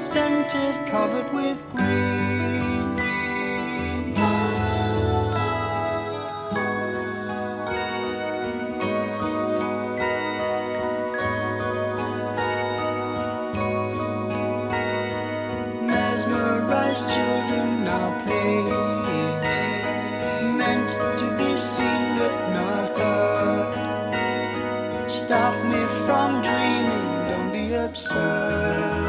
incentive covered with green. Mesmerized children now playing, meant to be seen but not heard. Stop me from dreaming, don't be absurd.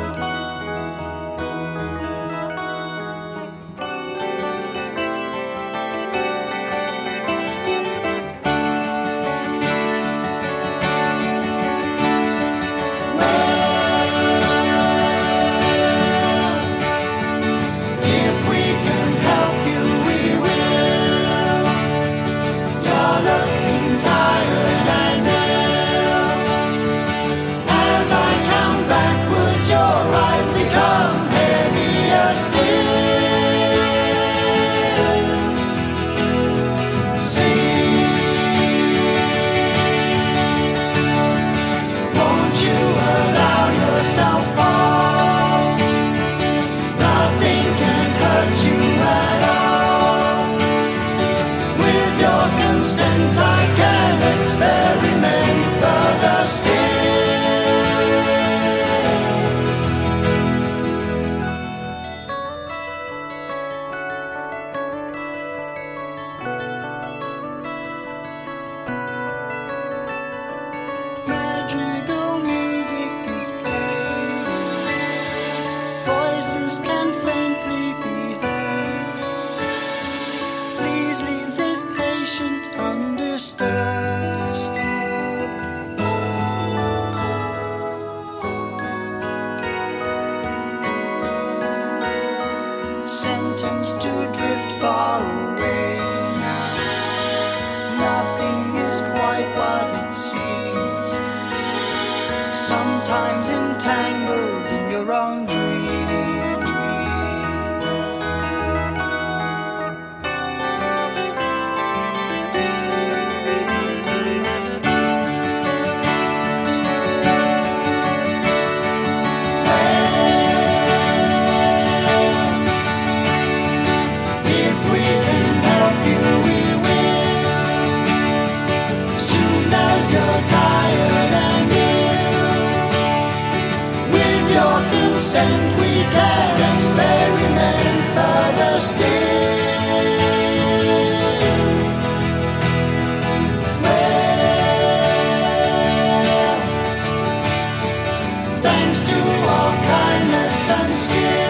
Consent, I can experiment further still. Madrigal music is playing, voices can faintly be heard. Please leave this patient undisturbed. Sentenced to drift far away now. Nothing is quite what it seems. Sometimes entangled in your own dreams. You're tired and ill. With your consent we can experiment further still. Well, thanks to our kindness and skill,